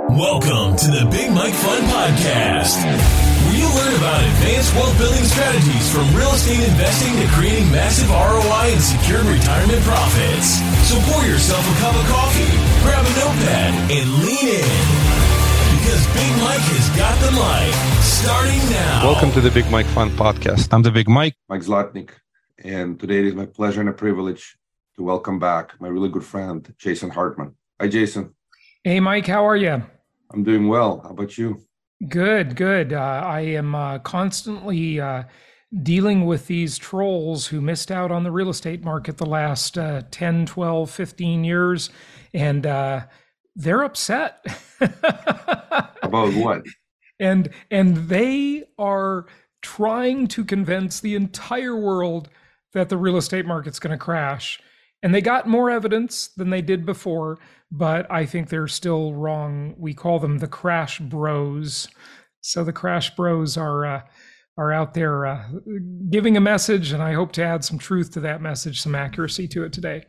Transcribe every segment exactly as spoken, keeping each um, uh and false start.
Welcome to the Big Mike Fund Podcast, where you learn about advanced wealth building strategies from real estate investing to creating massive R O I and secured retirement profits. So pour yourself a cup of coffee, grab a notepad, and lean in. Because Big Mike has got the mic, starting now. Welcome to the Big Mike Fund Podcast. I'm the Big Mike. Mike Zlotnik. And today it is my pleasure and a privilege to welcome back my really good friend, Jason Hartman. Hi, Jason. Hey, Mike, how are you? I'm doing well. How about you? Good, good. Uh, I am uh, constantly uh, dealing with these trolls who missed out on the real estate market the last uh, ten, twelve, fifteen years, and uh, they're upset. About what? And and they are trying to convince the entire world that the real estate market's going to crash. And they got more evidence than they did before, but I think they're still wrong. We call them the crash bros. So the crash bros are uh, are out there uh, giving a message, and I hope to add some truth to that message, some accuracy to it today.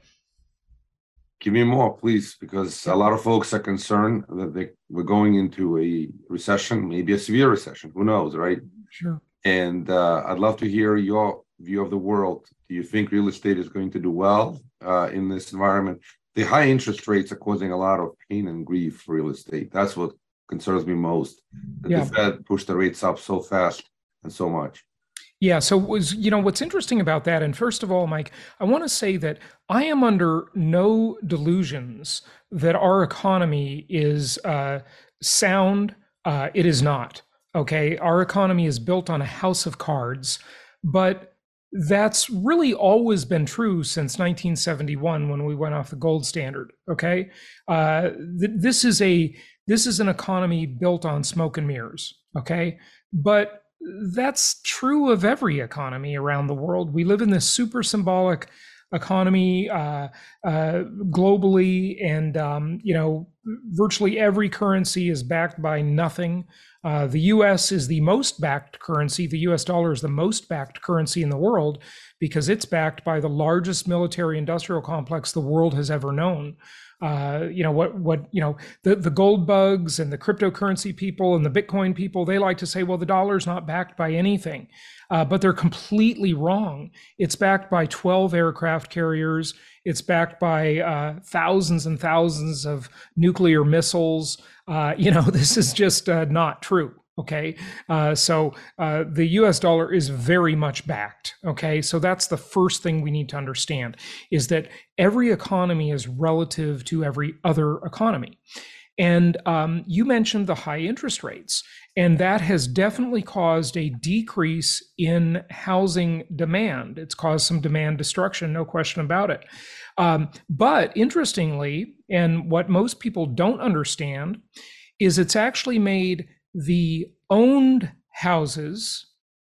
Give me more, please, because a lot of folks are concerned that they, we're going into a recession, maybe a severe recession. Who knows, right? Sure. And uh, I'd love to hear your view of the world. Do you think real estate is going to do well uh, in this environment? The high interest rates are causing a lot of pain and grief for real estate. That's what concerns me most. That Yeah. the Fed pushed the rates up so fast and so much. Yeah. So was, you know, what's interesting about that, and first of all, Mike, I want to say that I am under no delusions that our economy is uh, sound. Uh, it is not. Okay. Our economy is built on a house of cards, but that's really always been true since nineteen seventy-one when we went off the gold standard. Okay. Uh, th- this is a, this is an economy built on smoke and mirrors. Okay. But that's true of every economy around the world. We live in this super symbolic economy uh, uh, globally, and um, you know, virtually every currency is backed by nothing. Uh, the U S is the most backed currency. The U S dollar is the most backed currency in the world because it's backed by the largest military industrial complex the world has ever known. Uh, you know, what, what, you know, the, the gold bugs and the cryptocurrency people and the Bitcoin people, they like to say, well, the dollar's not backed by anything, uh, but they're completely wrong. It's backed by twelve aircraft carriers. It's backed by uh, thousands and thousands of nuclear missiles. Uh, you know, this is just uh, not true. Okay. Uh, so uh, the U S dollar is very much backed. Okay. So that's the first thing we need to understand, is that every economy is relative to every other economy. And um, you mentioned the high interest rates, and that has definitely caused a decrease in housing demand. It's caused some demand destruction, no question about it. Um, but interestingly, and what most people don't understand, is it's actually made the owned houses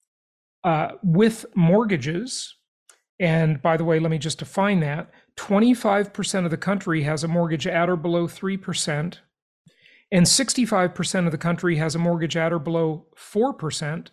uh, with mortgages, and by the way, let me just define that, twenty-five percent of the country has a mortgage at or below three percent, and sixty-five percent of the country has a mortgage at or below four percent,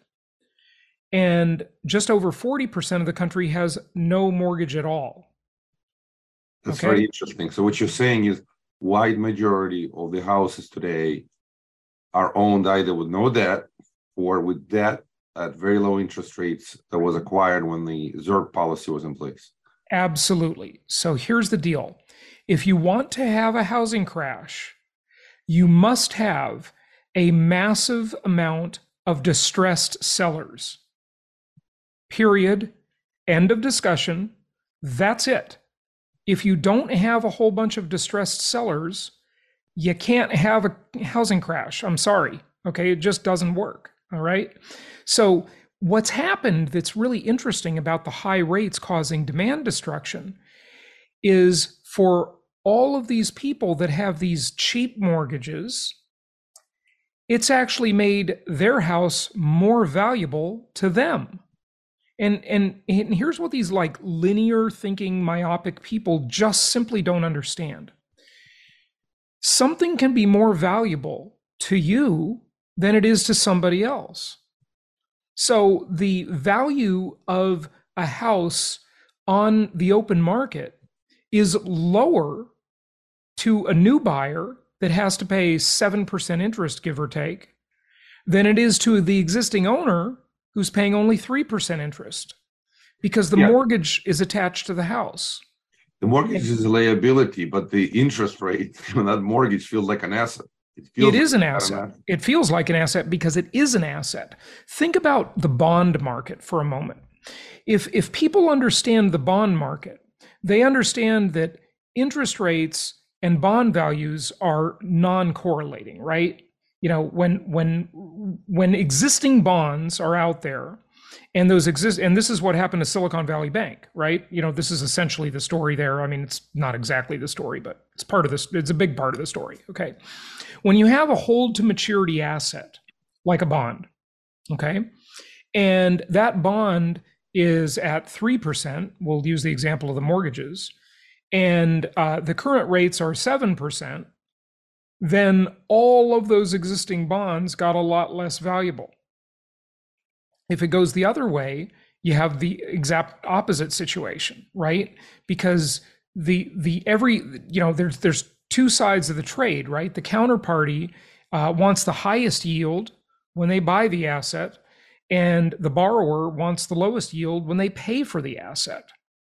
and just over forty percent of the country has no mortgage at all. That's Okay. very interesting. So what you're saying is wide majority of the houses today are owned either with no debt or with debt at very low interest rates that was acquired when the ZIRP policy was in place. Absolutely. So here's the deal. If you want to have a housing crash, you must have a massive amount of distressed sellers. Period. End of discussion. That's it. If you don't have a whole bunch of distressed sellers, you can't have a housing crash. I'm sorry. Okay. It just doesn't work. All right. So what's happened that's really interesting about the high rates causing demand destruction is for all of these people that have these cheap mortgages, it's actually made their house more valuable to them. And, and, and here's what these like linear thinking, myopic people just simply don't understand. Something can be more valuable to you than it is to somebody else. So the value of a house on the open market is lower to a new buyer that has to pay seven percent interest, give or take, than it is to the existing owner who's paying only three percent interest because the yeah. mortgage is attached to the house. The mortgage is a liability, but the interest rate on that mortgage feels like an asset. It, feels it is like an asset. asset. It feels like an asset because it is an asset. Think about the bond market for a moment. If if people understand the bond market, they understand that interest rates and bond values are non-correlating, right? You know, when when when existing bonds are out there, and those exist, and this is what happened to Silicon Valley Bank, right? You know, this is essentially the story there. I mean, it's not exactly the story, but it's part of this. It's a big part of the story. Okay, when you have a hold to maturity asset like a bond, okay, and that bond is at three percent. We'll use the example of the mortgages, and uh, the current rates are seven percent. Then all of those existing bonds got a lot less valuable. If it goes the other way, you have the exact opposite situation, right? Because the the every you know there's there's two sides of the trade, right? The counterparty uh, wants the highest yield when they buy the asset, and the borrower wants the lowest yield when they pay for the asset.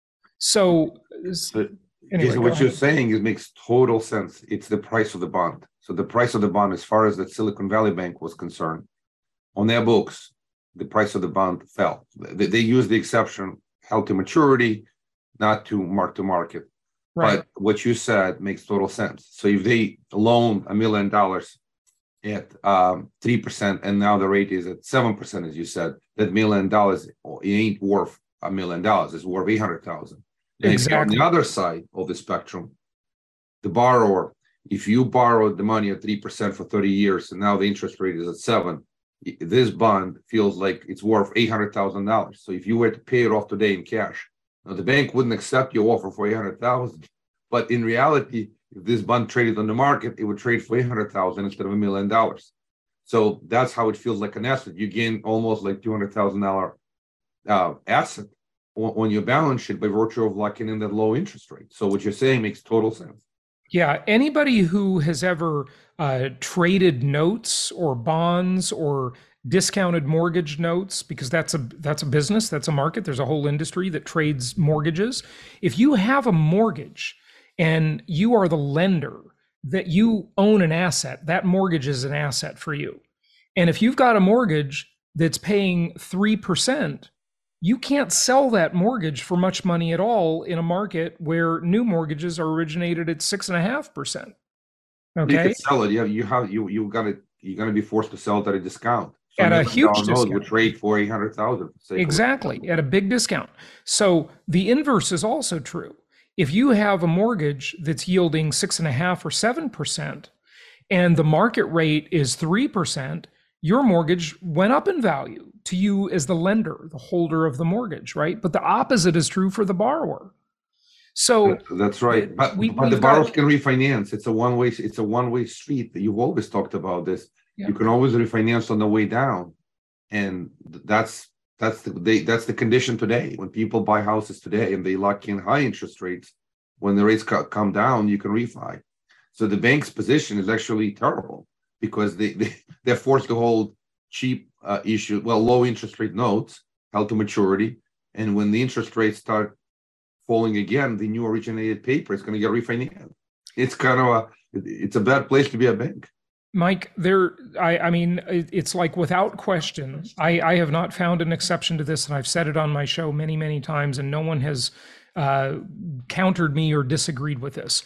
So, so anyway, what you're saying is makes total sense. It's the price of the bond. So the price of the bond, as far as the Silicon Valley Bank was concerned, on their books, the price of the bond fell. They, they used the exception held to maturity, not to mark to market. Right. But what you said makes total sense. So if they loaned a million dollars at um, three percent and now the rate is at seven percent, as you said, that million dollars, it ain't worth a million dollars. It's worth eight hundred thousand. Exactly. On the other side of the spectrum, the borrower, if you borrowed the money at three percent for thirty years and now the interest rate is at seven, this bond feels like it's worth eight hundred thousand dollars. So if you were to pay it off today in cash, now the bank wouldn't accept your offer for eight hundred thousand dollars. But in reality, if this bond traded on the market, it would trade for eight hundred thousand dollars instead of a million dollars. So that's how it feels like an asset. You gain almost like two hundred thousand dollars uh, asset on, on your balance sheet by virtue of locking in that low interest rate. So what you're saying makes total sense. Yeah, anybody who has ever uh, traded notes or bonds or discounted mortgage notes, because that's a that's a business, that's a market. There's a whole industry that trades mortgages. If you have a mortgage and you are the lender, that you own an asset, that mortgage is an asset for you. And if you've got a mortgage that's paying three percent, you can't sell that mortgage for much money at all in a market where new mortgages are originated at six and a half percent. Okay, you can sell it. Yeah, you have you you got to you're going to be forced to sell it at a discount. So at a huge discount. Would trade for eight hundred thousand. Exactly, at a big discount. So the inverse is also true. If you have a mortgage that's yielding six and a half or seven percent, and the market rate is three percent, your mortgage went up in value to you as the lender, the holder of the mortgage, right? But the opposite is true for the borrower. So that's right. But, we, but the borrowers got, can refinance. It's a one-way. It's a one-way street. You've always talked about this. Yeah. You can always refinance on the way down, and that's that's the they, that's the condition today. When people buy houses today and they lock in high interest rates, when the rates co- come down, you can refi. So the bank's position is actually terrible because they, they they're forced to hold cheap uh, issue, well, low interest rate notes held to maturity, and when the interest rates start falling again, the new originated paper is going to get refinanced. It's kind of a it's a bad place to be a bank. Mike, there, I, I mean, it's like without question, I, I have not found an exception to this, and I've said it on my show many, many times, and no one has uh, countered me or disagreed with this.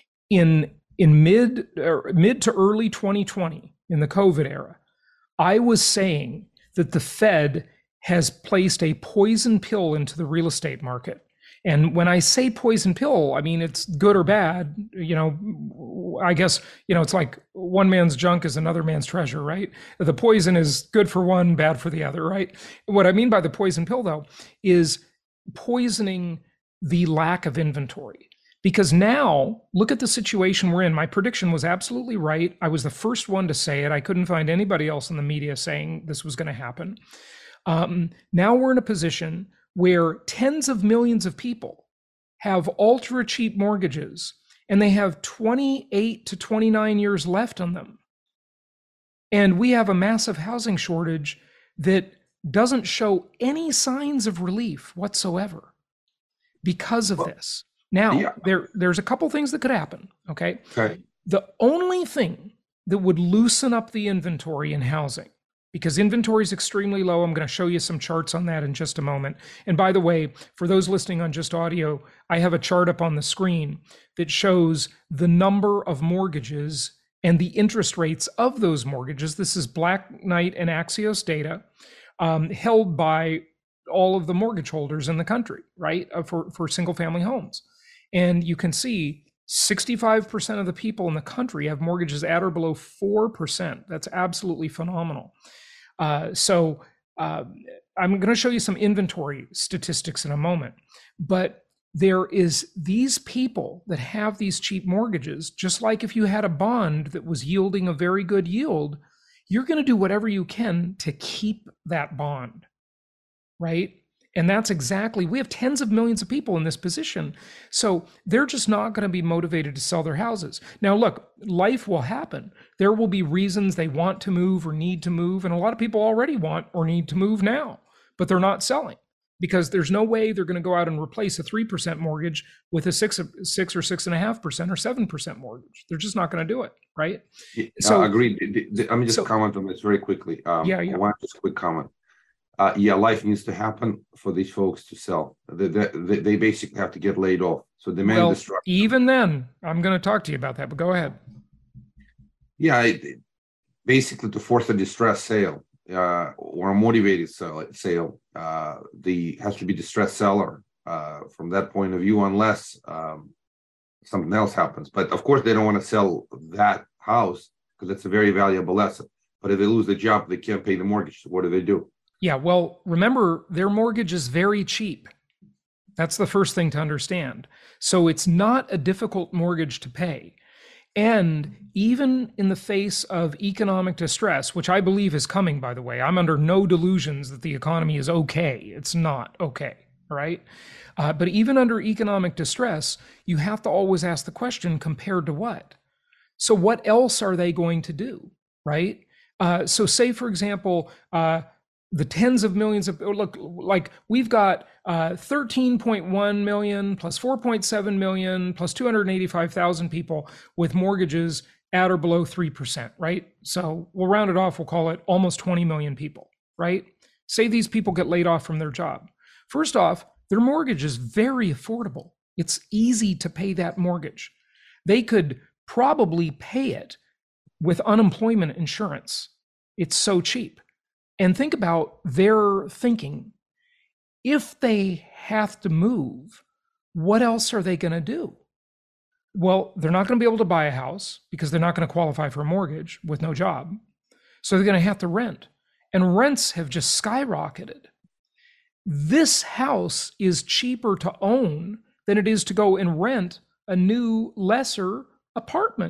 In in mid or mid to early twenty twenty, in the COVID era, I was saying that the Fed has placed a poison pill into the real estate market. And when I say poison pill, I mean, it's good or bad. You know, I guess, you know, it's like one man's junk is another man's treasure, right? The poison is good for one, bad for the other, right? What I mean by the poison pill, though, is poisoning the lack of inventory. Because now, look at the situation we're in. My prediction was absolutely right. I was the first one to say it. I couldn't find anybody else in the media saying this was going to happen. Um, now we're in a position where tens of millions of people have ultra cheap mortgages and they have twenty-eight to twenty-nine years left on them. And we have a massive housing shortage that doesn't show any signs of relief whatsoever because of well, this. Now, yeah. there, there's a couple things that could happen, okay? Okay. The only thing that would loosen up the inventory in housing, because inventory is extremely low. I'm going to show you some charts on that in just a moment. And by the way, for those listening on just audio, I have a chart up on the screen that shows the number of mortgages and the interest rates of those mortgages. This is Black Knight and Axios data um, held by all of the mortgage holders in the country, right, uh, for, for single family homes. And you can see sixty-five percent of the people in the country have mortgages at or below four percent. That's absolutely phenomenal. Uh, so uh, I'm going to show you some inventory statistics in a moment, but there is these people that have these cheap mortgages, just like if you had a bond that was yielding a very good yield, you're going to do whatever you can to keep that bond, right? And that's exactly, we have tens of millions of people in this position. So they're just not going to be motivated to sell their houses. Now, look, life will happen. There will be reasons they want to move or need to move. And a lot of people already want or need to move now, but they're not selling because there's no way they're going to go out and replace a three percent mortgage with a six, six or six and a half percent or seven percent mortgage. They're just not going to do it, right? So, uh, agreed. Let me just so, comment on this very quickly. Um, yeah, yeah. One just quick comment. Uh, yeah, life needs to happen for these folks to sell. They, they, they basically have to get laid off. So demand well, destruction. Even then, I'm going to talk to you about that, but go ahead. Yeah, it, basically to force a distress sale uh, or a motivated sale, sale uh, the has to be distressed seller uh, from that point of view, unless um, something else happens. But of course, they don't want to sell that house because it's a very valuable asset. But if they lose the job, they can't pay the mortgage. So what do they do? Yeah, well, remember, their mortgage is very cheap. That's the first thing to understand. So it's not a difficult mortgage to pay. And even in the face of economic distress, which I believe is coming, by the way, I'm under no delusions that the economy is okay. It's not okay, right? Uh, but even under economic distress, you have to always ask the question, compared to what? So what else are they going to do, right? Uh, so say, for example, uh, the tens of millions of, look, like we've got uh, thirteen point one million plus four point seven million plus two hundred eighty-five thousand people with mortgages at or below three percent, right? So we'll round it off, we'll call it almost twenty million people, right? Say these people get laid off from their job. First off, their mortgage is very affordable. It's easy to pay that mortgage. They could probably pay it with unemployment insurance. It's so cheap. And think about their thinking. If they have to move, what else are they going to do? Well, they're not going to be able to buy a house because they're not going to qualify for a mortgage with no job. So they're going to have to rent. And rents have just skyrocketed. This house is cheaper to own than it is to go and rent a new, lesser apartment.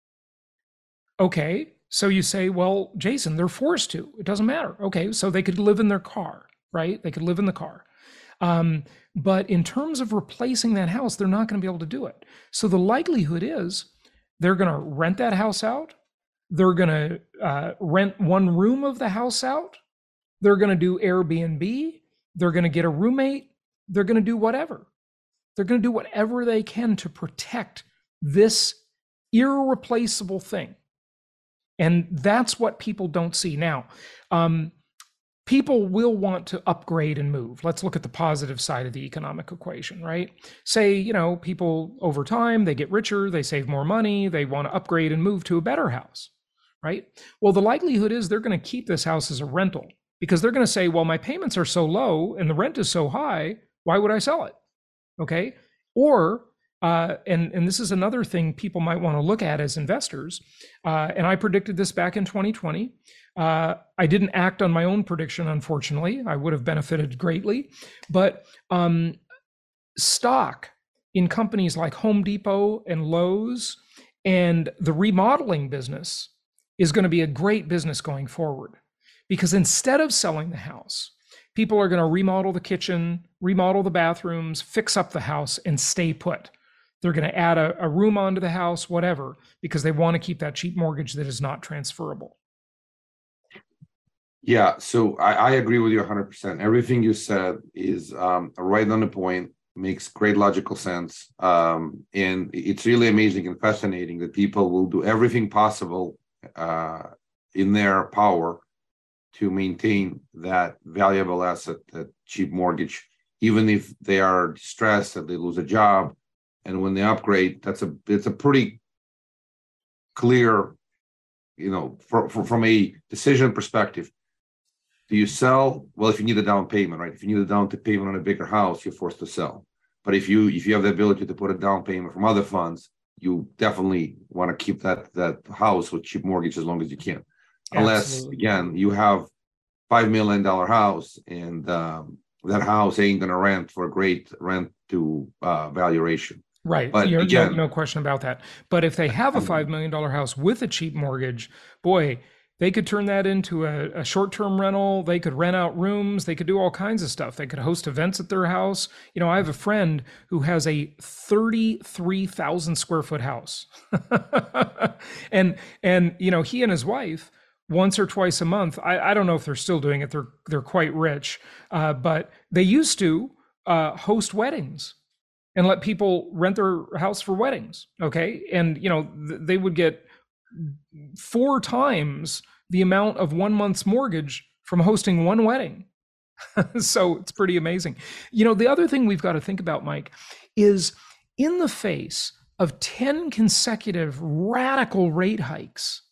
Okay. So you say, well, Jason, they're forced to. It doesn't matter. Okay, so they could live in their car, right? They could live in the car. Um, but in terms of replacing that house, they're not going to be able to do it. So the likelihood is they're going to rent that house out. They're going to uh, rent one room of the house out. They're going to do Airbnb. They're going to get a roommate. They're going to do whatever. They're going to do whatever they can to protect this irreplaceable thing. And that's what people don't see. Now, um, people will want to upgrade and move. Let's look at the positive side of the economic equation, right? Say, you know, people over time, they get richer, they save more money, they want to upgrade and move to a better house, right? Well, the likelihood is they're going to keep this house as a rental because they're going to say, well, my payments are so low and the rent is so high, why would I sell it? Okay. Or Uh, and, and this is another thing people might want to look at as investors. Uh, and I predicted this back in twenty twenty. Uh, I didn't act on my own prediction, unfortunately. I would have benefited greatly. But um, stock in companies like Home Depot and Lowe's and the remodeling business is going to be a great business going forward. Because instead of selling the house, people are going to remodel the kitchen, remodel the bathrooms, fix up the house, and stay put. They're going to add a, a room onto the house, whatever, because they want to keep that cheap mortgage that is not transferable. Yeah, so I, I agree with you one hundred percent. Everything you said is um, right on the point, makes great logical sense. Um, and it's really amazing and fascinating that people will do everything possible uh, in their power to maintain that valuable asset, that cheap mortgage, even if they are stressed that they lose a job. And when they upgrade, that's a it's a pretty clear, you know, for, for, from a decision perspective. Do you sell? Well, if you need a down payment, right? If you need a down payment on a bigger house, you're forced to sell. But if you if you have the ability to put a down payment from other funds, you definitely want to keep that that house with cheap mortgage as long as you can. Unless, Absolutely. again, you have five million dollar house and um, that house ain't going to rent for a great rent to uh, valuation. Right. But You're, again, no, no question about that. But if they have a five million dollars house with a cheap mortgage, boy, they could turn that into a, a short-term rental. They could rent out rooms. They could do all kinds of stuff. They could host events at their house. You know, I have a friend who has a thirty-three thousand square foot house. and, and, you know, he and his wife, once or twice a month, I, I don't know if they're still doing it. They're, they're quite rich. Uh, but they used to uh, host weddings and let people rent their house for weddings. Okay. And, you know, th- they would get four times the amount of one month's mortgage from hosting one wedding. So it's pretty amazing. You know, the other thing we've got to think about, Mike, is in the face of ten consecutive radical rate hikes,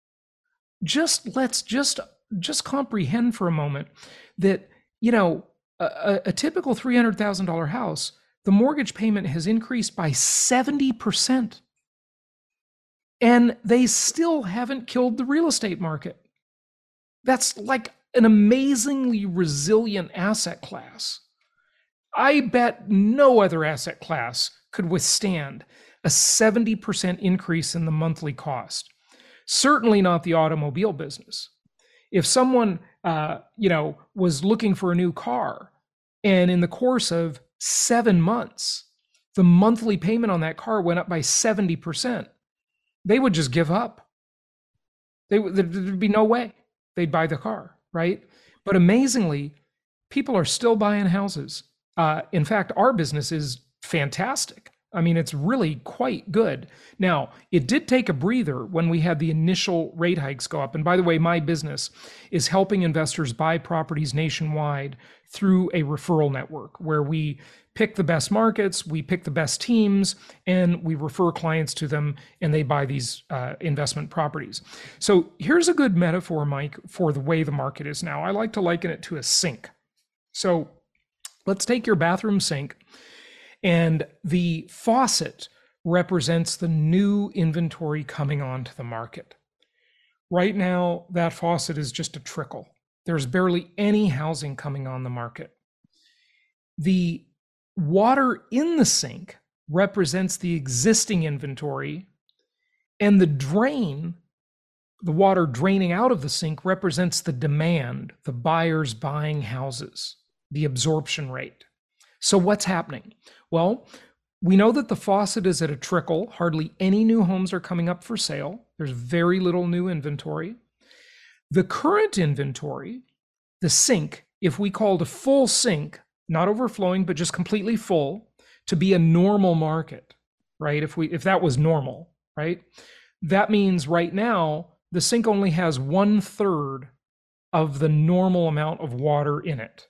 just let's just just comprehend for a moment that, you know, a, a typical three hundred thousand dollars house, the mortgage payment has increased by seventy percent. And they still haven't killed the real estate market. That's like an amazingly resilient asset class. I bet no other asset class could withstand a seventy percent increase in the monthly cost. Certainly not the automobile business. If someone, uh, you know, was looking for a new car, and in the course of seven months, the monthly payment on that car went up by seventy percent, they would just give up. They, there'd be no way they'd buy the car, right? But amazingly, people are still buying houses. Uh, in fact, our business is fantastic. I mean, it's really quite good. Now, it did take a breather when we had the initial rate hikes go up. And by the way, my business is helping investors buy properties nationwide through a referral network where we pick the best markets, we pick the best teams, and we refer clients to them, and they buy these uh, investment properties. So here's a good metaphor, Mike, for the way the market is now. I like to liken it to a sink. So let's take your bathroom sink, and the faucet represents the new inventory coming onto the market. Right now, that faucet is just a trickle. There's barely any housing coming on the market. The water in the sink represents the existing inventory, and the drain, the water draining out of the sink, represents the demand, the buyers buying houses, the absorption rate. So what's happening? Well, we know that the faucet is at a trickle. Hardly any new homes are coming up for sale. There's very little new inventory. The current inventory, the sink, if we called a full sink, not overflowing, but just completely full, to be a normal market, right? If we if that was normal, right? That means right now, the sink only has one third of the normal amount of water in it.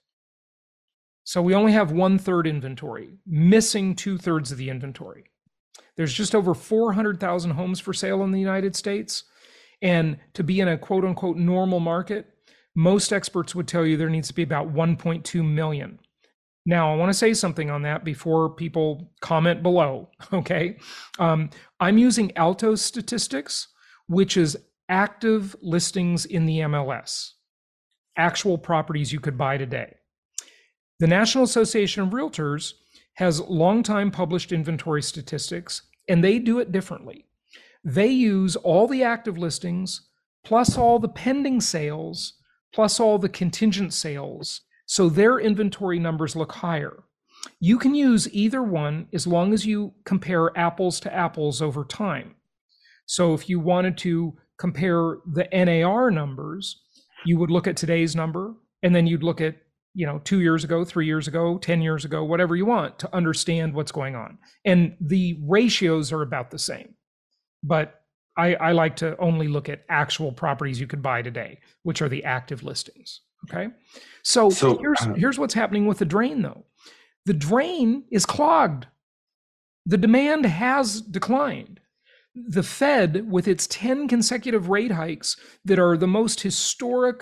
So we only have one third inventory, missing two thirds of the inventory. There's just over four hundred thousand homes for sale in the United States. And to be in a quote unquote normal market, most experts would tell you there needs to be about one point two million. Now, I want to say something on that before people comment below, okay? Um, I'm using Altos statistics, which is active listings in the M L S, actual properties you could buy today. The National Association of Realtors has long-time published inventory statistics, and they do it differently. They use all the active listings, plus all the pending sales, plus all the contingent sales, so their inventory numbers look higher. You can use either one as long as you compare apples to apples over time. So if you wanted to compare the N A R numbers, you would look at today's number, and then you'd look at, you know, two years ago, three years ago, ten years ago, whatever you want to understand what's going on. And the ratios are about the same. But I, I like to only look at actual properties you could buy today, which are the active listings. Okay. So, so here's, uh, here's what's happening with the drain, though. The drain is clogged. The demand has declined. The Fed, with its ten consecutive rate hikes that are the most historic,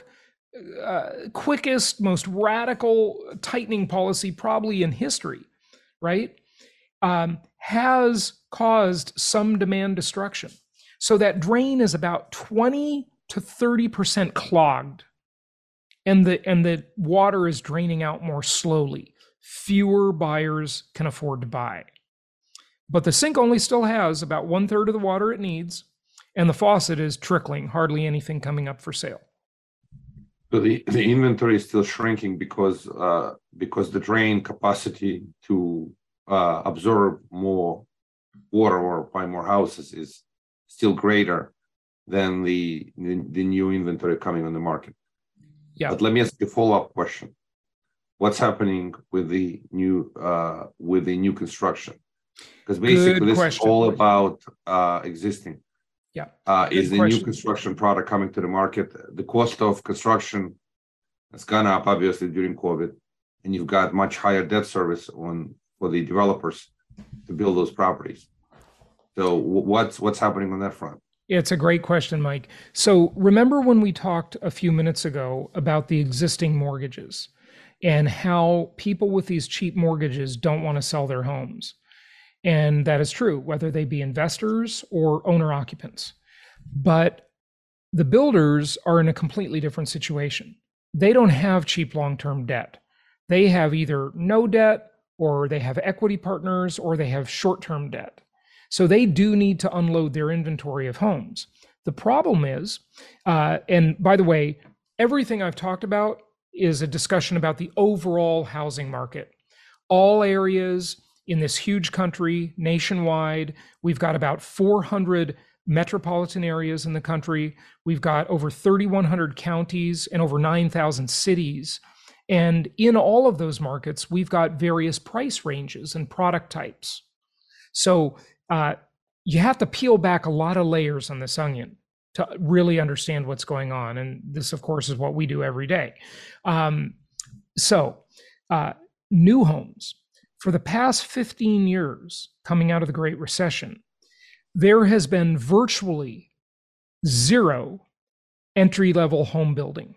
uh, quickest, most radical tightening policy probably in history, right, um, has caused some demand destruction. So that drain is about twenty to thirty percent clogged, and the and the water is draining out more slowly. Fewer buyers can afford to buy. But the sink only still has about one third of the water it needs, and the faucet is trickling, hardly anything coming up for sale. So the, the inventory is still shrinking because uh, because the drain capacity to uh, absorb more water or buy more houses is still greater than the, the, the new inventory coming on the market. Yeah. But let me ask you a follow-up question. What's happening with the new uh, with the new construction? Because basically Good this question. is all about uh, existing. Yeah. Uh, is the question. new construction product coming to the market? The cost of construction has gone up obviously during COVID, and you've got much higher debt service on for the developers to build those properties. So what's what's happening on that front? It's a great question, Mike. So remember when we talked a few minutes ago about the existing mortgages and how people with these cheap mortgages don't want to sell their homes? And that is true, whether they be investors or owner occupants. But the builders are in a completely different situation. They don't have cheap long-term debt. They have either no debt, or they have equity partners, or they have short-term debt. So they do need to unload their inventory of homes. The problem is, uh, and by the way, everything I've talked about is a discussion about the overall housing market. All areas in this huge country, nationwide, we've got about four hundred metropolitan areas in the country. We've got over thirty-one hundred counties and over nine thousand cities. And in all of those markets, we've got various price ranges and product types. So uh, you have to peel back a lot of layers on this onion to really understand what's going on. And this, of course, is what we do every day. Um, so uh, new homes. For the past fifteen years, coming out of the Great Recession, there has been virtually zero entry-level home building.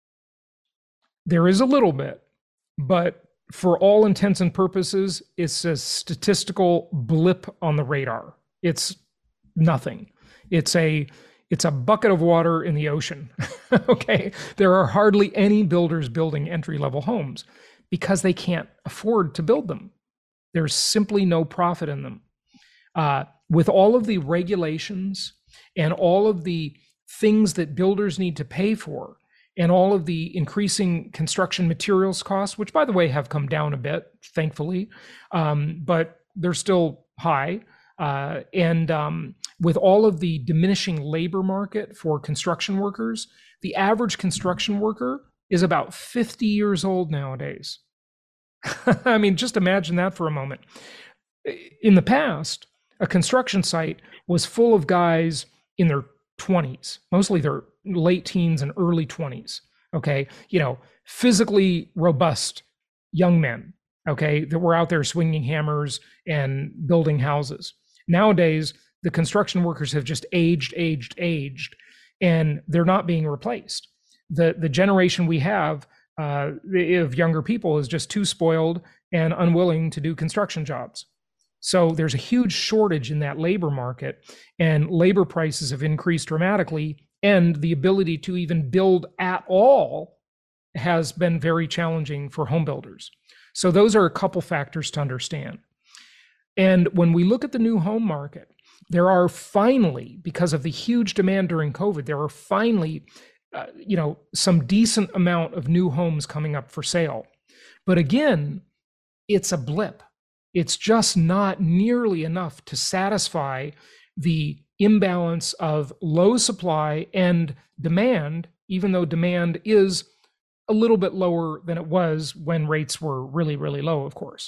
There is a little bit, but for all intents and purposes, it's a statistical blip on the radar. It's nothing. It's a it's a bucket of water in the ocean. Okay, there are hardly any builders building entry-level homes because they can't afford to build them. There's simply no profit in them. Uh, with all of the regulations and all of the things that builders need to pay for, and all of the increasing construction materials costs, which, by the way, have come down a bit, thankfully, um, but they're still high. Uh, and um, with all of the diminishing labor market for construction workers, the average construction worker is about fifty years old nowadays. I mean, just imagine that for a moment. In the past, a construction site was full of guys in their twenties, mostly their late teens and early twenties. Okay. You know, physically robust young men. Okay. That were out there swinging hammers and building houses. Nowadays, the construction workers have just aged, aged, aged, and they're not being replaced. The, the generation we have uh, of younger people is just too spoiled and unwilling to do construction jobs. So there's a huge shortage in that labor market, and labor prices have increased dramatically, and the ability to even build at all has been very challenging for home builders. So those are a couple factors to understand. And when we look at the new home market, there are finally, because of the huge demand during COVID, there are finally, uh, you know, some decent amount of new homes coming up for sale. But again, it's a blip. It's just not nearly enough to satisfy the imbalance of low supply and demand, even though demand is a little bit lower than it was when rates were really, really low, of course.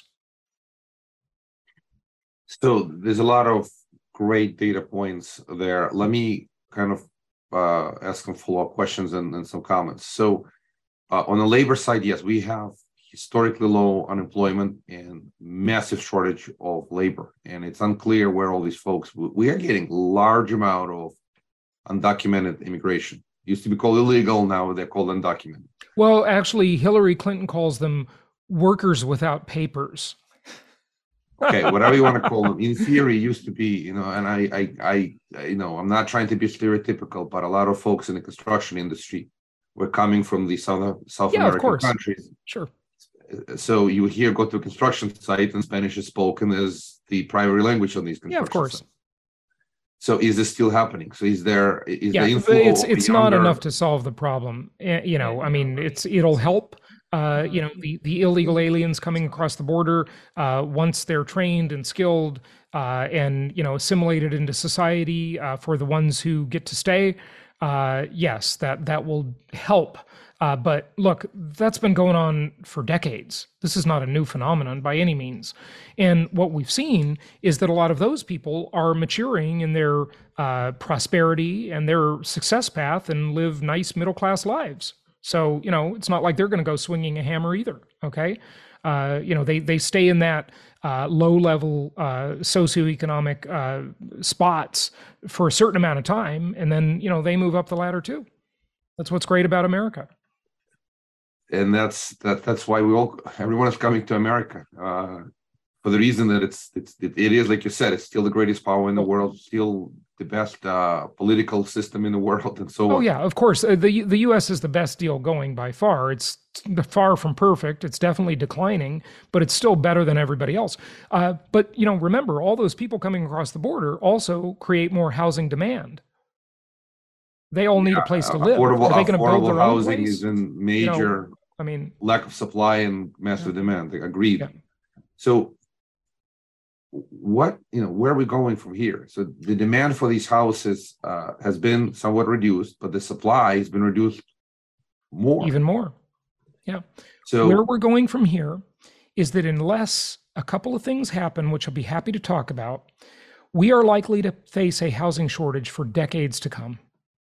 So there's a lot of great data points there. Let me kind of uh, ask some follow-up questions and, and some comments. So uh, on the labor side, yes, we have historically low unemployment and massive shortage of labor. And it's unclear where all these folks, we are getting large amount of undocumented immigration. Used to be called illegal, now they're called undocumented. Well, actually, Hillary Clinton calls them workers without papers. Okay, whatever you want to call them. In theory, used to be, you know, and I, I, I, you know, I'm not trying to be stereotypical, but a lot of folks in the construction industry were coming from the South, South yeah, American of course. countries. Sure. So you here go to a construction site and Spanish is spoken as the primary language on these construction Yeah, of course. sites. So is this still happening? So is there is yeah, the inflow it's of it's the not younger... enough to solve the problem. You know, I mean, it's it'll help. Uh, you know, the, the illegal aliens coming across the border, uh, once they're trained and skilled uh, and, you know, assimilated into society uh, for the ones who get to stay, uh, yes, that, that will help. Uh, but look, that's been going on for decades. This is not a new phenomenon by any means. And what we've seen is that a lot of those people are maturing in their uh, prosperity and their success path and live nice middle-class lives. So, you know, it's not like they're going to go swinging a hammer either, okay? Uh, you know, they they stay in that uh, low-level uh, socioeconomic uh, spots for a certain amount of time, and then, you know, they move up the ladder too. That's what's great about America. And that's that. That's why we all, everyone is coming to America uh, for the reason that it's it's it, it is, like you said, it's still the greatest power in the world, still the best uh, political system in the world, and so on. Oh yeah, of course. Uh, the the U S is the best deal going by far. It's far from perfect. It's definitely declining, but it's still better than everybody else. Uh, but you know, remember, all those people coming across the border also create more housing demand. They all need yeah, a place to live. Affordable, Are they going to build their own housing place? is in major. You know, I mean, lack of supply and massive yeah. demand. Agreed. Yeah. So. What, you know, where are we going from here? So the demand for these houses uh, has been somewhat reduced, but the supply has been reduced more. Even more. Yeah. So where we're going from here is that unless a couple of things happen, which I'll be happy to talk about, we are likely to face a housing shortage for decades to come.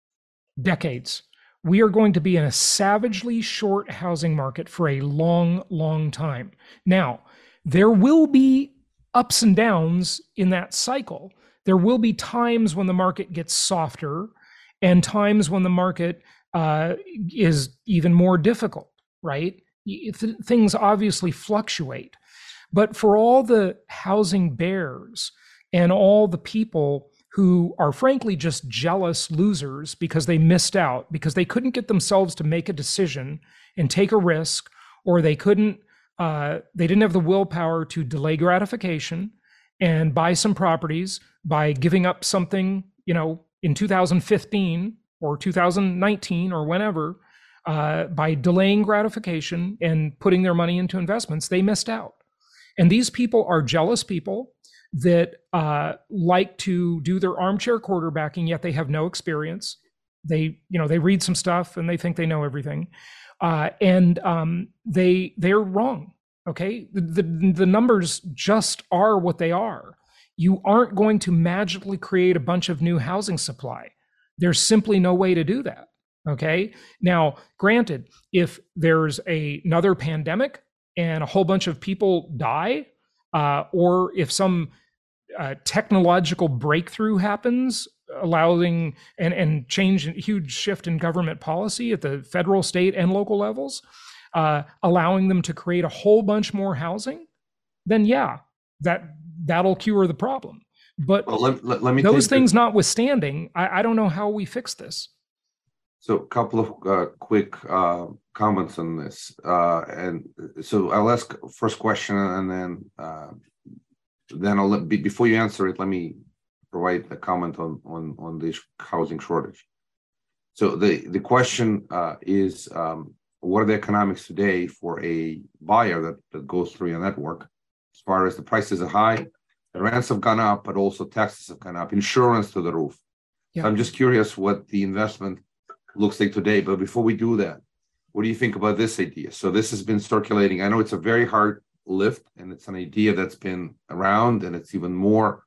Decades. We are going to be in a savagely short housing market for a long, long time. Now, there will be ups and downs in that cycle. There will be times when the market gets softer and times when the market uh, is even more difficult, right? Th- things obviously fluctuate. But for all the housing bears and all the people who are frankly just jealous losers because they missed out, because they couldn't get themselves to make a decision and take a risk, or they couldn't Uh, they didn't have the willpower to delay gratification and buy some properties by giving up something, you know, in two thousand fifteen or two thousand nineteen or whenever, uh, by delaying gratification and putting their money into investments. They missed out. And these people are jealous people that uh, like to do their armchair quarterbacking, yet they have no experience. They, you know, they read some stuff and they think they know everything. Uh, and um, they they're wrong. Okay, the, the the numbers just are what they are. You aren't going to magically create a bunch of new housing supply. There's simply no way to do that. Okay. Now, granted, if there's a, another pandemic and a whole bunch of people die, uh, or if some uh, technological breakthrough happens, allowing and, and change, a huge shift in government policy at the federal, state, and local levels, uh, allowing them to create a whole bunch more housing, then yeah, that, that'll cure the problem. But well, let, let, let me those things the, notwithstanding, I, I don't know how we fix this. So a couple of uh, quick uh, comments on this. Uh, and so I'll ask first question and then uh, then I'll let, before you answer it, let me provide a comment on on on this housing shortage. So the the question uh, is, um, what are the economics today for a buyer that, that goes through your network? As far as the prices are high, the rents have gone up, but also taxes have gone up, insurance to the roof. Yeah. So I'm just curious what the investment looks like today. But before we do that, what do you think about this idea? So this has been circulating. I know it's a very hard lift, and it's an idea that's been around, and it's even more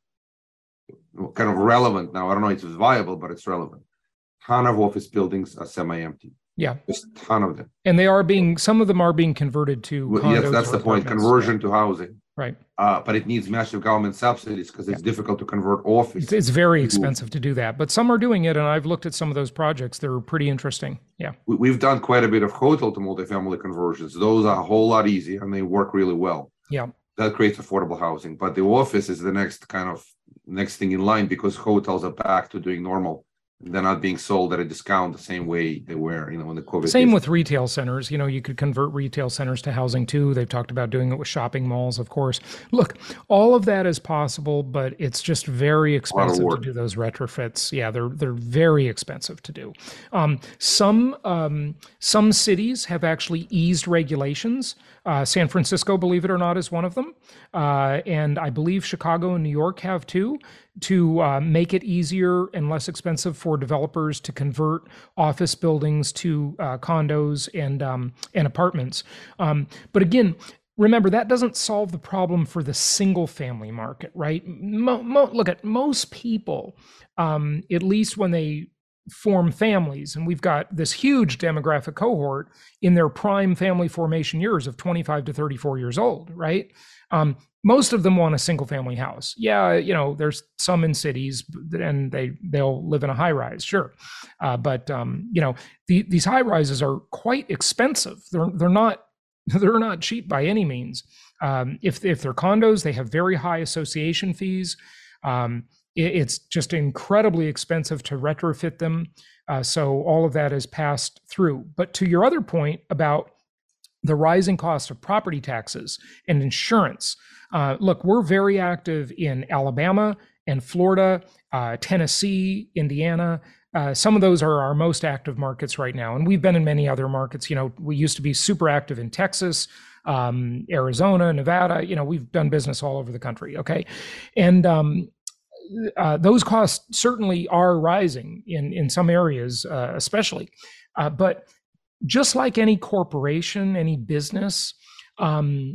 kind of relevant now. I don't know if it's viable, but it's relevant. Ton of office buildings are semi-empty. Yeah, just a ton of them, and they are being. Some of them are being converted to. Well, yes, that's the point. Conversion yeah. to housing. Right. Uh, but it needs massive government subsidies because it's yeah. difficult to convert office. It's, it's very expensive to do that, but some are doing it, and I've looked at some of those projects. They're pretty interesting. Yeah. We, we've done quite a bit of hotel to multifamily conversions. Those are a whole lot easier, and they work really well. Yeah. That creates affordable housing. But the office is the next kind of next thing in line because hotels are back to doing normal. They're not being sold at a discount the same way they were, you know, when the COVID. Same with retail centers. You know, you could convert retail centers to housing too. They've talked about doing it with shopping malls, of course. Look, all of that is possible, but it's just very expensive to do those retrofits. Yeah, they're they're very expensive to do. Um, some um, some cities have actually eased regulations. Uh, San Francisco, believe it or not, is one of them. Uh, and I believe Chicago and New York have too, to uh, make it easier and less expensive for developers to convert office buildings to uh, condos and um, and apartments. Um, but again, remember, that doesn't solve the problem for the single family market, right? Mo- mo- look at most people, um, at least when they form families, and we've got this huge demographic cohort in their prime family formation years of twenty-five to thirty-four years old, right? Um, most of them want a single family house. Yeah, you know, there's some in cities, and they they'll live in a high rise, sure, uh, but um, you know, the, these high rises are quite expensive. They're they're not they're not cheap by any means. Um, if if they're condos, they have very high association fees. Um, It's just incredibly expensive to retrofit them. Uh, so all of that is passed through. But to your other point about the rising cost of property taxes and insurance, uh, look, we're very active in Alabama and Florida, uh, Tennessee, Indiana. Uh, some of those are our most active markets right now. And we've been in many other markets. You know, we used to be super active in Texas, um, Arizona, Nevada. You know, we've done business all over the country. Okay. And, um, Uh, those costs certainly are rising in, in some areas, uh, especially. Uh, but just like any corporation, any business, um,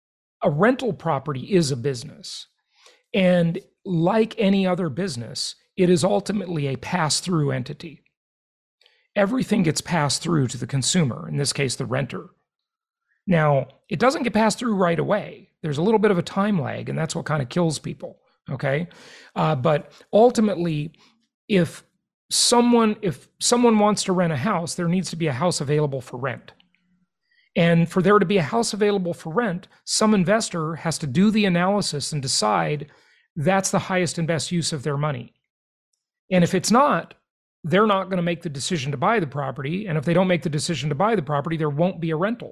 a rental property is a business. And like any other business, it is ultimately a pass-through entity. Everything gets passed through to the consumer, in this case, the renter. Now, it doesn't get passed through right away. There's a little bit of a time lag, and that's what kind of kills people. Okay. Uh, but ultimately, if someone, if someone wants to rent a house, there needs to be a house available for rent. And for there to be a house available for rent, some investor has to do the analysis and decide that's the highest and best use of their money. And if it's not, they're not going to make the decision to buy the property. And if they don't make the decision to buy the property, there won't be a rental.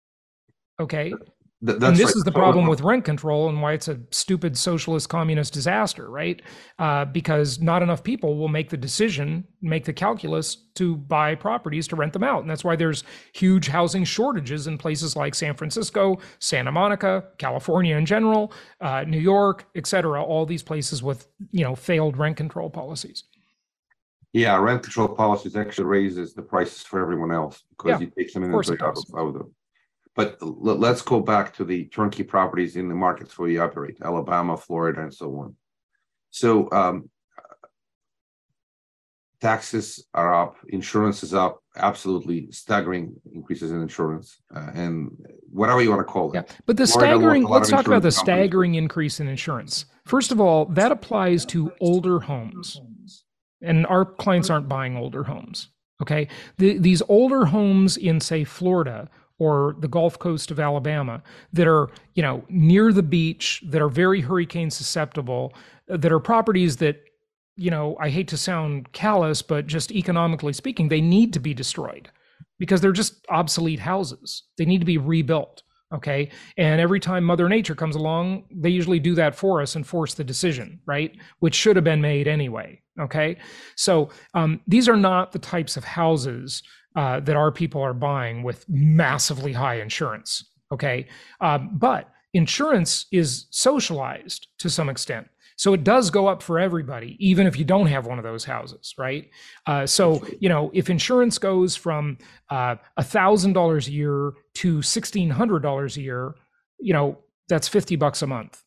Okay. Th- and this right. is the problem with rent control and why it's a stupid socialist communist disaster, right? Uh, because not enough people will make the decision, make the calculus to buy properties to rent them out. And that's why there's huge housing shortages in places like San Francisco, Santa Monica, California in general, uh, New York, et cetera, all these places with, you know, failed rent control policies. Yeah, rent control policies actually raises the prices for everyone else because yeah, you take some inventory out of, out of them. But let's go back to the turnkey properties in the markets where you operate, Alabama, Florida, and so on. So um, taxes are up, insurance is up, absolutely staggering increases in insurance, uh, and whatever you want to call it. Yeah, but the Florida staggering, let's talk about the staggering increase in insurance. First of all, that applies to older homes. And our clients aren't buying older homes, okay? The, these older homes in, say, Florida, or the Gulf Coast of Alabama that are, you know, near the beach, that are very hurricane susceptible, that are properties that, you know, I hate to sound callous, but just economically speaking, they need to be destroyed because they're just obsolete houses. They need to be rebuilt, okay? And every time Mother Nature comes along, they usually do that for us and force the decision, right? Which should have been made anyway, Okay. So um, these are not the types of houses uh, that our people are buying with massively high insurance. Okay. Um, but insurance is socialized to some extent. So it does go up for everybody, even if you don't have one of those houses, right? Uh, so, you know, if insurance goes from uh, one thousand dollars a year to sixteen hundred dollars a year, you know, that's fifty bucks a month.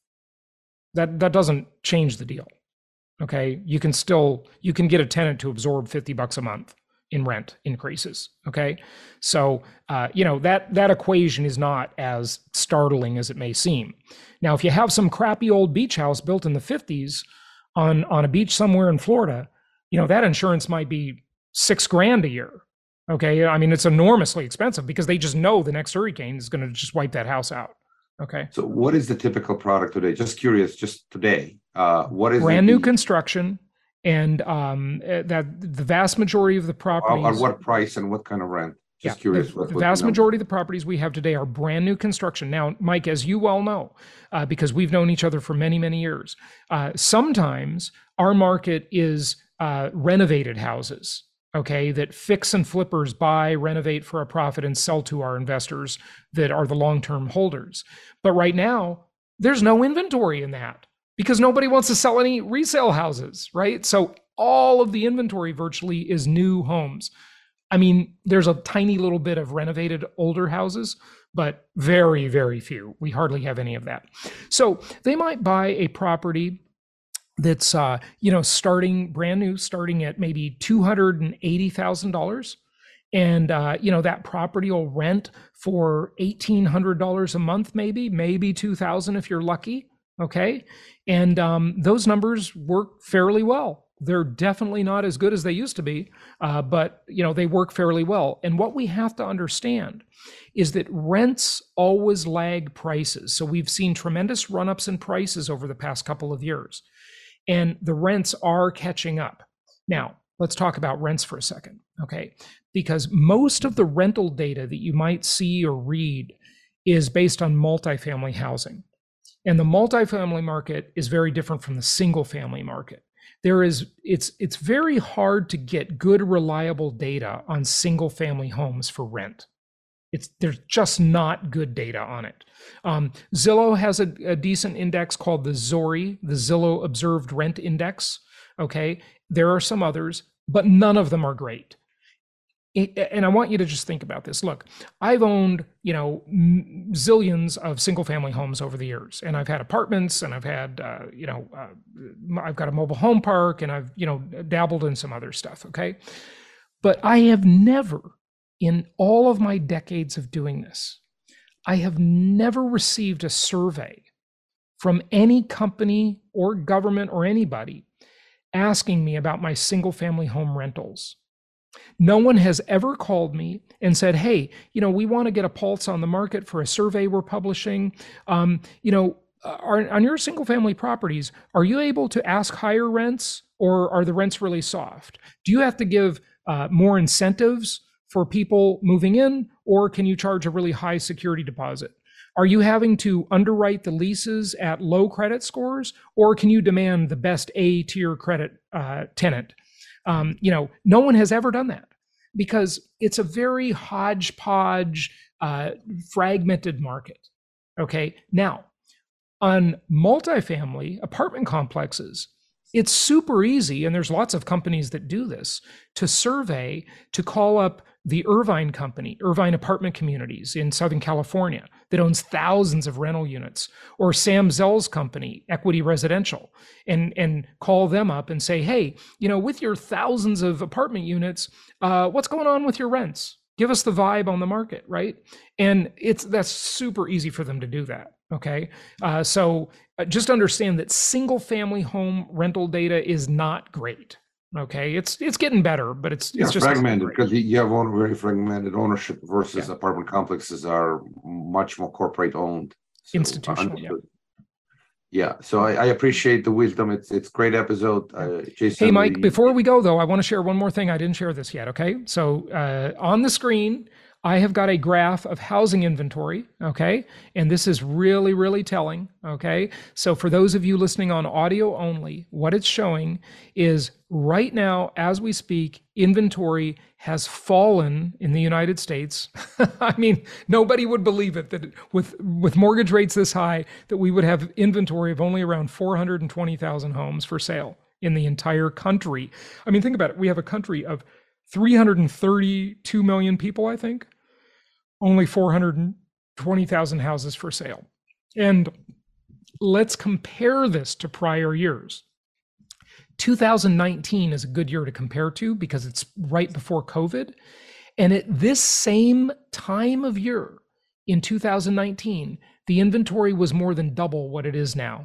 That that doesn't change the deal. Okay, you can still, you can get a tenant to absorb fifty bucks a month in rent increases. Okay, so uh, you know that that equation is not as startling as it may seem. Now, if you have some crappy old beach house built in the fifties on on a beach somewhere in Florida, you know that insurance might be six grand a year. Okay, I mean it's enormously expensive because they just know the next hurricane is going to just wipe that house out. Okay. So what is the typical product today? Just curious, just today. Uh, what is brand new the, construction, and um, that the vast majority of the properties. At what price and what kind of rent? Just yeah, curious. The, what, the what vast you know. majority of the properties we have today are brand new construction. Now, Mike, as you well know, uh, because we've known each other for many, many years, uh, sometimes our market is uh, renovated houses. Okay, that fix and flippers buy, renovate for a profit, and sell to our investors that are the long-term holders. But right now, there's no inventory in that because nobody wants to sell any resale houses, right? So all of the inventory virtually is new homes. I mean, there's a tiny little bit of renovated older houses, but very, very few. We hardly have any of that. So they might buy a property that's, uh, you know, starting brand new, starting at maybe two hundred eighty thousand dollars. And, uh, you know, that property will rent for eighteen hundred dollars a month, maybe, maybe two thousand dollars if you're lucky. Okay. And um, those numbers work fairly well. They're definitely not as good as they used to be, uh, but, you know, they work fairly well. And what we have to understand is that rents always lag prices. So we've seen tremendous run-ups in prices over the past couple of years. And the rents are catching up. Now, let's talk about rents for a second, okay? Because most of the rental data that you might see or read is based on multifamily housing. And the multifamily market is very different from the single family market. There is, it's, it's very hard to get good, reliable data on single family homes for rent. It's, there's just not good data on it. Um, Zillow has a, a decent index called the Z O R I, the Zillow Observed Rent Index. Okay, there are some others, but none of them are great. It, and I want you to just think about this. Look, I've owned, you know, zillions of single-family homes over the years, and I've had apartments, and I've had, uh, you know, uh, I've got a mobile home park, and I've, you know, dabbled in some other stuff. Okay, but I have never, in all of my decades of doing this, I have never received a survey from any company or government or anybody asking me about my single family home rentals. No one has ever called me and said, hey, you know, we want to get a pulse on the market for a survey we're publishing. Um, you know, are, on your single family properties, are you able to ask higher rents, or are the rents really soft? Do you have to give uh, more incentives for people moving in, or can you charge a really high security deposit? Are you having to underwrite the leases at low credit scores, or can you demand the best A tier credit uh, tenant? Um, you know, no one has ever done that because it's a very hodgepodge, uh, fragmented market. Okay. Now, on multifamily apartment complexes, it's super easy, and there's lots of companies that do this, to survey, to call up the Irvine company, Irvine Apartment Communities in Southern California, that owns thousands of rental units, or Sam Zell's company, Equity Residential, and, and call them up and say, hey, you know, with your thousands of apartment units, uh, what's going on with your rents? Give us the vibe on the market, right? And it's that's super easy for them to do that. Okay, uh, so uh, just understand that single family home rental data is not great. Okay, it's it's getting better, but it's yeah, it's just fragmented because you have one very fragmented ownership versus yeah. apartment complexes are much more corporate owned, so institutional. Yeah. Yeah, so I, I appreciate the wisdom. It's it's great episode, uh, Jason. Hey, Mike. The, before we go though, I want to share one more thing. I didn't share this yet. Okay, so uh, on the screen, I have got a graph of housing inventory, okay? And this is really, really telling, okay? So for those of you listening on audio only, what it's showing is right now, as we speak, inventory has fallen in the United States. I mean, nobody would believe it that with, with mortgage rates this high, that we would have inventory of only around four hundred twenty thousand homes for sale in the entire country. I mean, think about it. We have a country of three hundred thirty-two million people, I think, only four hundred twenty thousand houses for sale. And let's compare this to prior years. two thousand nineteen is a good year to compare to because it's right before COVID. And at this same time of year in two thousand nineteen, the inventory was more than double what it is now.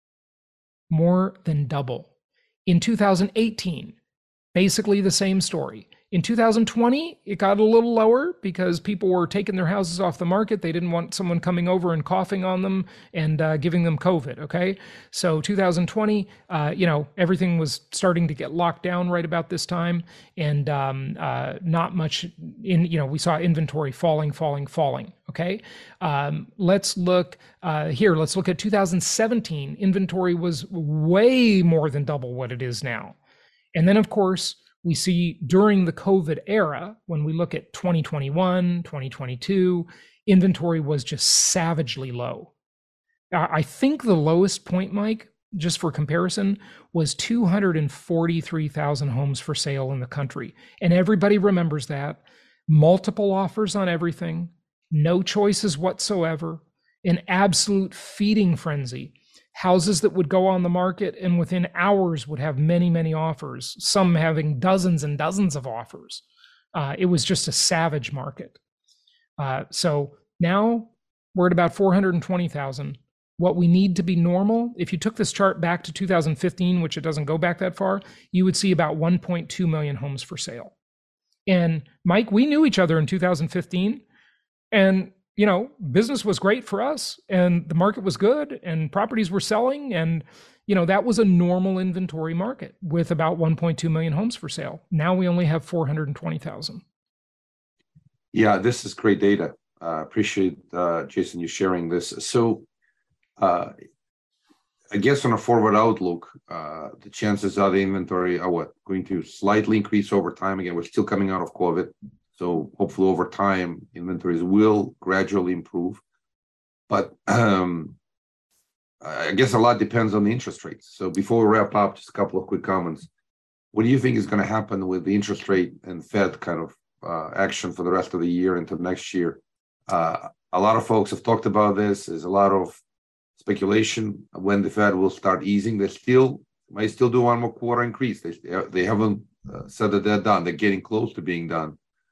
More than double. In two thousand eighteen, basically the same story. In two thousand twenty, it got a little lower because people were taking their houses off the market. They didn't want someone coming over and coughing on them and uh, giving them COVID, okay? So two thousand twenty, uh, you know, everything was starting to get locked down right about this time, and um, uh, not much in, you know, we saw inventory falling, falling, falling, okay? Um, let's look uh, here, let's look at two thousand seventeen. Inventory was way more than double what it is now. And then, of course, we see during the COVID era, when we look at twenty twenty-one, twenty twenty-two, inventory was just savagely low. I think the lowest point, Mike, just for comparison, was two hundred forty-three thousand homes for sale in the country. And everybody remembers that. Multiple offers on everything, no choices whatsoever, an absolute feeding frenzy. Houses that would go on the market and within hours would have many, many offers, some having dozens and dozens of offers. Uh, it was just a savage market. Uh, so now we're at about four hundred twenty thousand. What we need to be normal, if you took this chart back to two thousand fifteen, which it doesn't go back that far, you would see about one point two million homes for sale. And Mike, we knew each other in two thousand fifteen, and you know, business was great for us and the market was good and properties were selling. And, you know, that was a normal inventory market with about one point two million homes for sale. Now we only have four hundred twenty thousand. Yeah, this is great data. Uh, appreciate, uh, Jason, you sharing this. So uh, I guess on a forward outlook, uh, the chances are the inventory are what? Going to slightly increase over time. Again, we're still coming out of COVID. So hopefully over time, inventories will gradually improve. But um, I guess a lot depends on the interest rates. So before we wrap up, just a couple of quick comments. What do you think is going to happen with the interest rate and Fed kind of uh, action for the rest of the year into next year? Uh, a lot of folks have talked about this. There's a lot of speculation when the Fed will start easing. They still might still do one more quarter increase. They, they haven't uh, said that they're done. They're getting close to being done.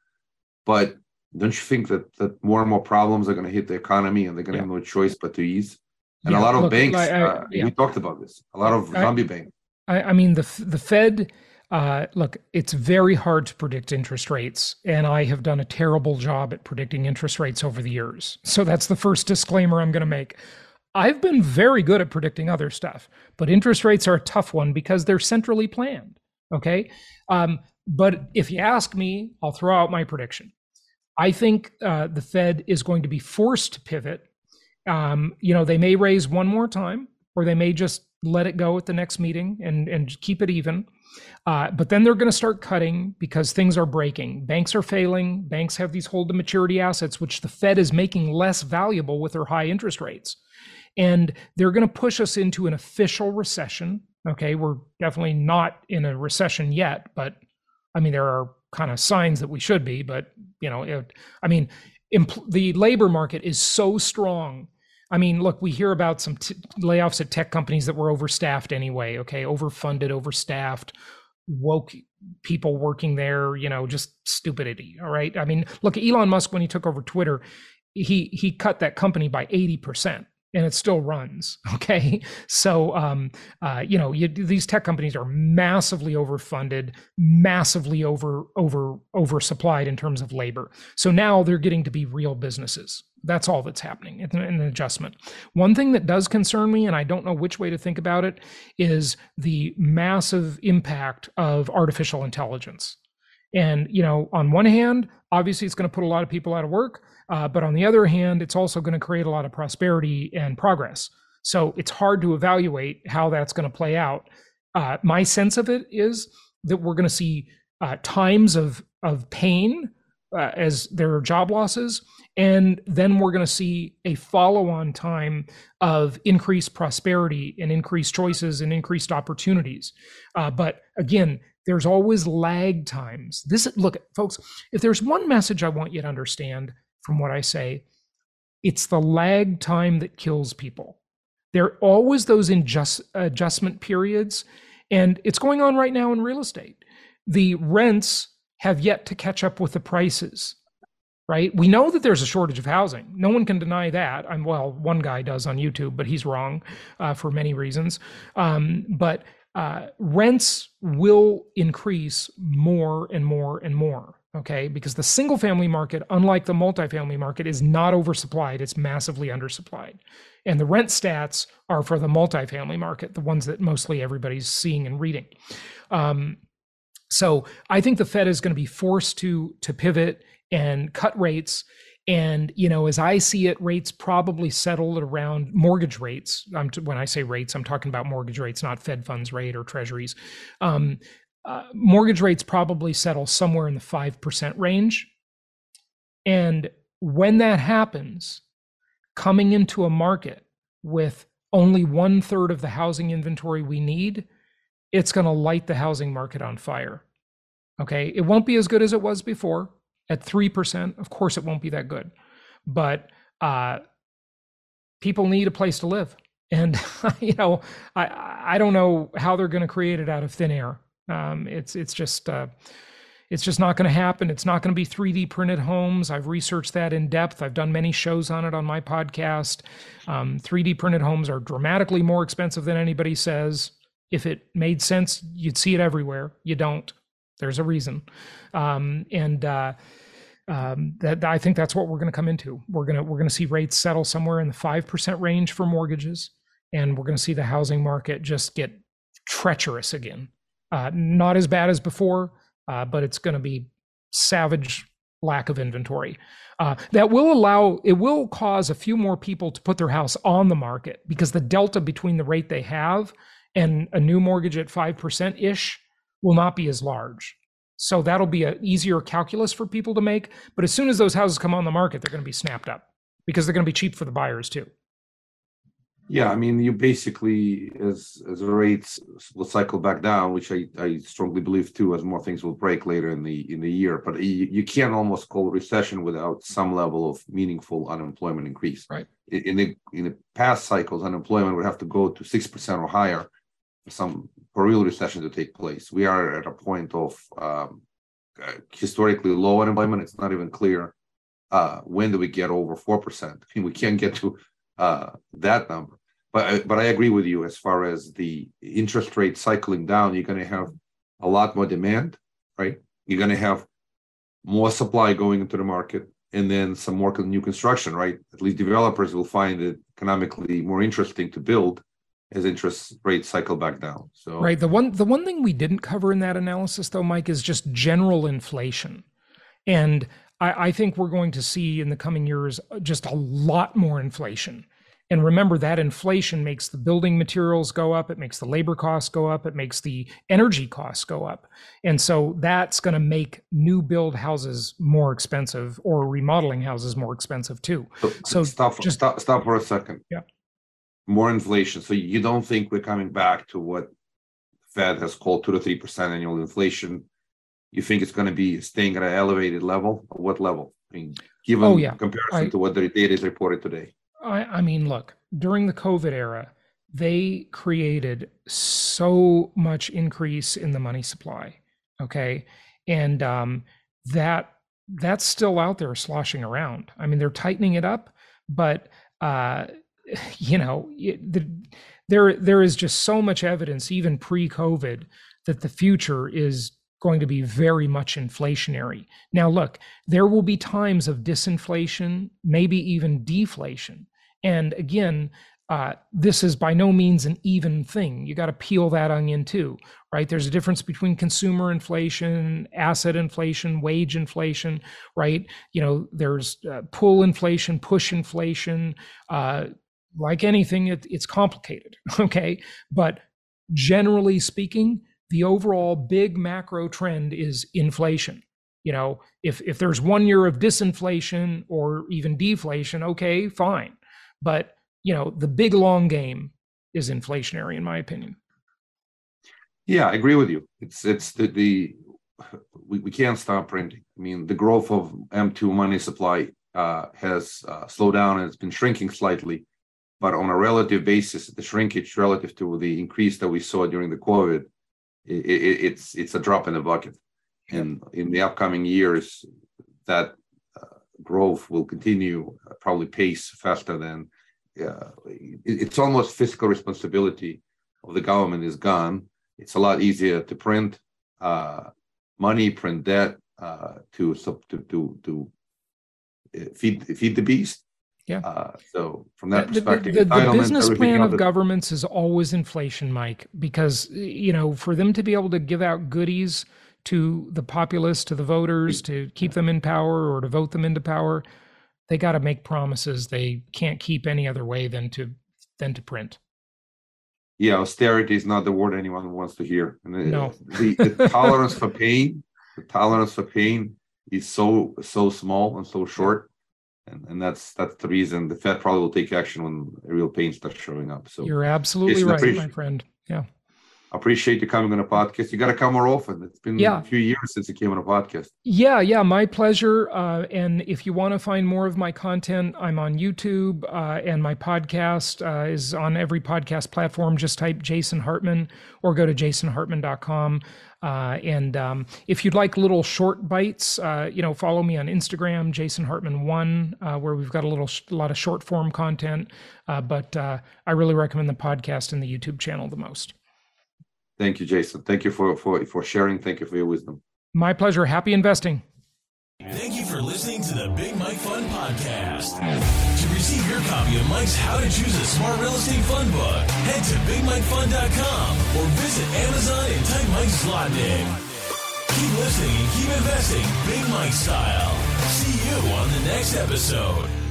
But don't you think that, that more and more problems are going to hit the economy and they're going to yeah. have no choice but to ease? And yeah, a lot of look, banks, I, I, uh, yeah. we talked about this, a lot of zombie I, banks. I, I mean, the the Fed, uh, look, it's very hard to predict interest rates. And I have done a terrible job at predicting interest rates over the years. So that's the first disclaimer I'm going to make. I've been very good at predicting other stuff, but interest rates are a tough one because they're centrally planned, okay? Um, but if you ask me, I'll throw out my prediction. I think uh, the Fed is going to be forced to pivot. Um, you know, they may raise one more time, or they may just let it go at the next meeting and, and keep it even. Uh, but then they're going to start cutting because things are breaking. Banks are failing. Banks have these hold to maturity assets, which the Fed is making less valuable with their high interest rates. And they're going to push us into an official recession. Okay, we're definitely not in a recession yet, but I mean, there are kind of signs that we should be, but you know, it, I mean, impl- the labor market is so strong. I mean, look, we hear about some t- layoffs at tech companies that were overstaffed anyway, okay, overfunded, overstaffed, woke people working there, you know, just stupidity, all right? I mean, look, Elon Musk, when he took over Twitter, he he cut that company by eighty percent. And it still runs, okay? So, um, uh, you know, you, these tech companies are massively overfunded, massively over over oversupplied in terms of labor. So now they're getting to be real businesses. That's all that's happening in an adjustment. One thing that does concern me, and I don't know which way to think about it, is the massive impact of artificial intelligence. And, you know, on one hand, obviously it's going to put a lot of people out of work. Uh, but on the other hand, it's also going to create a lot of prosperity and progress. So it's hard to evaluate how that's going to play out. Uh, my sense of it is that we're going to see uh, times of, of pain uh, as there are job losses. And then we're going to see a follow-on time of increased prosperity and increased choices and increased opportunities. Uh, but again, there's always lag times. This, look, folks, if there's one message I want you to understand from what I say, it's the lag time that kills people. There are always those adjust, adjustment periods, and it's going on right now in real estate. The rents have yet to catch up with the prices. Right? We know that there's a shortage of housing. No one can deny that. I'm well, one guy does on YouTube, but he's wrong uh, for many reasons. Um, but uh, rents will increase more and more and more. Okay, because the single family market, unlike the multifamily market, is not oversupplied. It's massively undersupplied. And the rent stats are for the multifamily market, the ones that mostly everybody's seeing and reading. Um, so I think the Fed is going to be forced to to pivot and cut rates. And, you know, as I see it, rates probably settle at around mortgage rates. I'm t- when I say rates, I'm talking about mortgage rates, not Fed funds rate or treasuries. Um, uh, mortgage rates probably settle somewhere in the five percent range. And when that happens, coming into a market with only one third of the housing inventory we need, it's going to light the housing market on fire. Okay. It won't be as good as it was before. At three percent, of course, it won't be that good, but uh, people need a place to live. And, you know, I, I don't know how they're going to create it out of thin air. Um, it's, it's just, uh, it's just not going to happen. It's not going to be three D printed homes. I've researched that in depth. I've done many shows on it on my podcast. Um, three D printed homes are dramatically more expensive than anybody says. If it made sense, you'd see it everywhere. You don't. There's a reason. Um, and uh, um, that I think that's what we're going to come into. We're going to we're going to see rates settle somewhere in the five percent range for mortgages, and we're going to see the housing market just get treacherous again. Uh, not as bad as before, uh, but it's going to be savage lack of inventory. Uh, that will allow, it will cause a few more people to put their house on the market, because the delta between the rate they have and a new mortgage at five percent-ish will not be as large. So that'll be an easier calculus for people to make. But as soon as those houses come on the market, they're going to be snapped up, because they're going to be cheap for the buyers too. Yeah, I mean, you basically, as as the rates will cycle back down, which I, I strongly believe too, as more things will break later in the in the year. But you, you can't almost call a recession without some level of meaningful unemployment increase. Right. In the in the past cycles, unemployment would have to go to six percent or higher for some for a real recession to take place. We are at a point of um, historically low unemployment. It's not even clear uh, when do we get over four percent. I mean, we can't get to uh, that number. But, but I agree with you as far as the interest rate cycling down. You're going to have a lot more demand, right? You're going to have more supply going into the market, and then some more new construction, right? At least developers will find it economically more interesting to build as interest rates cycle back down. So right. The one the one thing we didn't cover in that analysis, though, Mike, is just general inflation. And I, I think we're going to see in the coming years just a lot more inflation. And remember, that inflation makes the building materials go up, it makes the labor costs go up, it makes the energy costs go up. And so that's going to make new build houses more expensive, or remodeling houses more expensive too. So, so stop, just stop, stop for a second. Yeah. More inflation. So you don't think we're coming back to what the Fed has called two to three percent annual inflation? You think it's going to be staying at an elevated level? Or what level? I mean, given oh, yeah. comparison I, to what the data is reported today. I, I mean, look, during the COVID era, they created so much increase in the money supply. Okay. And um, that that's still out there sloshing around. I mean, they're tightening it up, but uh, you know, it, the, there there is just so much evidence, even pre-COVID, that the future is going to be very much inflationary. Now, look, there will be times of disinflation, maybe even deflation. And again, uh, this is by no means an even thing. You got to peel that onion too, right? There's a difference between consumer inflation, asset inflation, wage inflation, right? You know, there's uh, pull inflation, push inflation. Uh, like anything, it, it's complicated, okay? But generally speaking, the overall big macro trend is inflation. You know, if if there's one year of disinflation or even deflation, okay, fine. But you know, the big long game is inflationary, in my opinion. Yeah, I agree with you. It's it's the the we, we can't stop printing. I mean, the growth of M two money supply uh, has uh, slowed down and it's been shrinking slightly, but on a relative basis, the shrinkage relative to the increase that we saw during the COVID, it, it, it's it's a drop in the bucket. And in the upcoming years, that uh, growth will continue, uh, probably pace faster than. Uh, it, it's almost fiscal responsibility of the government is gone. It's a lot easier to print uh, money, print debt uh, to to to to feed feed the beast. Yeah. Uh, so from that the, perspective, the, the, the business plan of that, governments is always inflation, Mike, because you know for them to be able to give out goodies to the populace, to the voters, to keep them in power or to vote them into power, they got to make promises they can't keep any other way than to than to print. Yeah, austerity is not the word anyone wants to hear. And no. the, the tolerance for pain, the tolerance for pain is so so small and so short, and and that's that's the reason the Fed probably will take action when real pain starts showing up. So you're absolutely right, my friend. Yeah. Appreciate you coming on a podcast. You got to come more often. It's been yeah. a few years since you came on a podcast. Yeah, yeah, my pleasure. Uh, and if you want to find more of my content, I'm on YouTube, uh, and my podcast uh, is on every podcast platform. Just type Jason Hartman or go to jason hartman dot com. Uh, and um, if you'd like little short bites, uh, you know, follow me on Instagram, Jason Hartman one, uh, where we've got a little, a lot of short form content. Uh, but uh, I really recommend the podcast and the YouTube channel the most. Thank you, Jason. Thank you for, for, for sharing. Thank you for your wisdom. My pleasure. Happy investing. Thank you for listening to the Big Mike Fund Podcast. To receive your copy of Mike's How to Choose a Smart Real Estate Fund book, head to big mike fund dot com or visit Amazon and type Mike Zlotnick. Keep listening and keep investing Big Mike style. See you on the next episode.